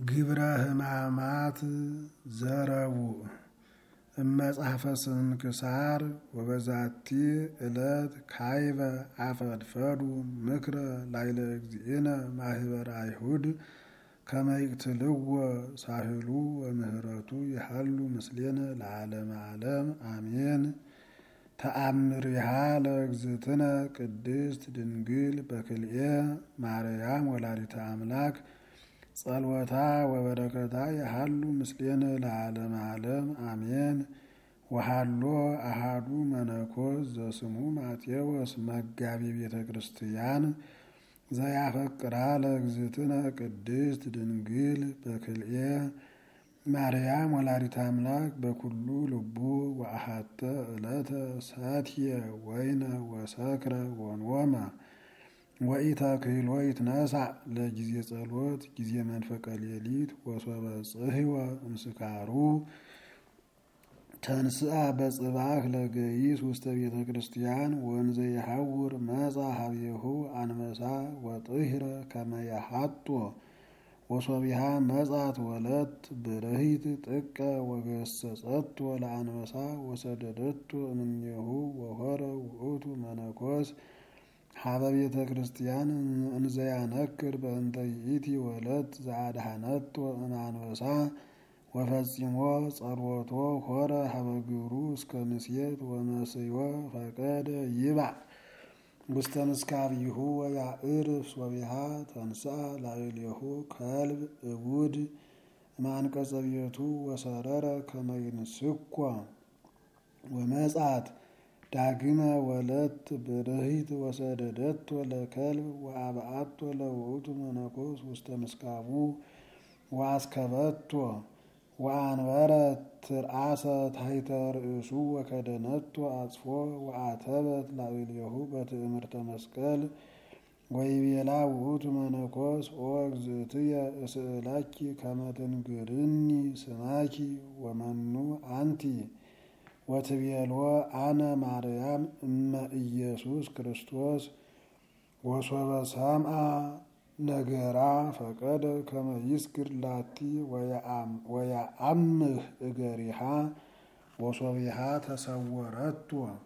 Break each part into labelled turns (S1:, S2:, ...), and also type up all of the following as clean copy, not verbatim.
S1: ግብረ ሕማማት ዘረቡዕ እመጽሐፈ ስንክሳር ወበዛቲ ዕለት ካይበ አፈድፈዱ ምክረ ላይለ እግዚእነ ማህበረ አይሁድ ከመ ይቅትልዎ ሳህሉ ወምህረቱ ይሃሉ ምስሌነ ለዓለመ ዓለም አሜን። ተአምሪሃ ለእግዝእትነ ቅድስት ድንግል በክልኤ ማርያም ወላዲተ አምላክ ጸልወታ ወበረከታ ይሃሉ ምስሌነ ለዓለመ ዓለም አሜን። ወሃሎ አሃዱ መነኮስ ዘስሙ ማቴዎስ መጋቢ ቤተ ክርስቲያን ዘያፈቅራ ለእግዝእትነ ቅድስት ድንግል በክልኤ ማርያም ወላዲተ አምላክ በኩሉ ልቡ ወአሐተ ዕለተ ሰትየ ወይነ ወሰክረ ወኖመ ወኢተክህሎ ይትነሣእ ለጊዜ ጸሎት ጊዜ መንፈቀ ሌሊት ወሶበ ጽሕወ እምስካሩ ተንሥአ በጽባሕ ለገይስ ውስተ ቤተ ክርስቲያን ወንዘ የሐውር መጻ ሀቤሁ አንበሳ ወጥሕረ ከመ የሐጦ ወሶቢሃ መጻት ወለት ብርሂት ጥቀ ወገሰጸቶ ለአንበሳ ወሰደደቶ እምኔሁ ወሖረ ውእቱ መነኮስ ሀበ ቤተ ክርስቲያን እንዘ ያነክር በእንተ ይእቲ ወለት ዘአድኀነቶ እምአንበሳ ወፈጺሞ ጸሎቶ ሖረ ሀበ ግብሩ እስከ ምሴት ወመስዮ ፈቀደ ይባእ ውስተ ምስካቢሁ ወያዕርፍ ሶቢሃ ተንሥአ ላዕሌሁ ከልብ እቡድ እምአንቀጸ ቤቱ ወሰረረ ከመ ይንስኮ ወመጻት ዳግመ ወለት ብርሂት ወሰደደቶ ለከልብ ወአብአቶ ለውእቱ መነኮስ ውስተ ምስካቡ ወአስከበቶ ወአንበረት ትርአሰ ታሕተ ርእሱ ወከደነቶ አጽፎ ወአተበት ላዕሌሁ በትእምርተ መስቀል ወይቤላ ውእቱ መነኮስ ኦ እግዝእትየ እስእለኪ ከመ ትንግርኒ ስማኪ ወመኑ አንቲ ወትቤሎ አነ ማርያም እመ ኢየሱስ ክርስቶስ ወሶበ ሰምዐ ነገራ ፈቀደ ከመ ይስግድ ላቲ ወያአምህ እገሪሃ ወሶቢሃ ተሰወረቶ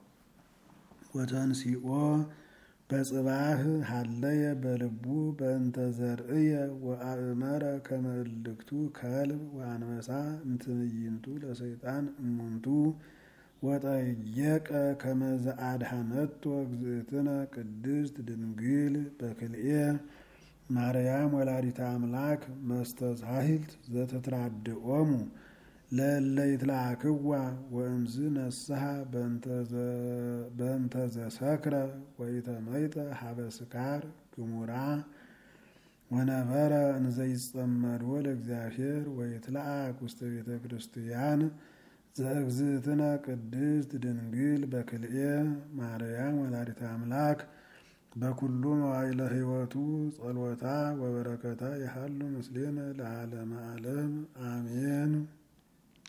S1: ወተንሲኦ በጽባሕ ሀለየ በልቡ በእንተ ዘርእየ ወአእመረ ከመ እልክቱ ከልብ ወአንበሳ እምትዕይንቱ ለሰይጣን እሙንቱ ወጠየቀ ከመ ዘአድኀነቶ እግዝእትነ ቅድስት ድንግል በክልኤ ማርያም ወላዲተ አምላክ መስተዛሂልት ዘተትራድኦሙ ለእለ ይትለአክዋ ወእምዝ ነስሐ በእንተ ዘሰክረ ወኢተመይጠ ሀበ ስካር ግሙራ ወነበረ እንዘ ይጸመድዎ ለእግዚአብሔር ወይትለአክ ውስተ ቤተ ክርስቲያን ዘእግዝእትነ ቅድስት ድንግል በክልኤ ማርያም ወላዲተ አምላክ በኩሉ መዋዕለ ሕይወቱ ጸልወታ ወበረከታ ይሃሉ ምስሌነ ለዓለመ ዓለም አሜን።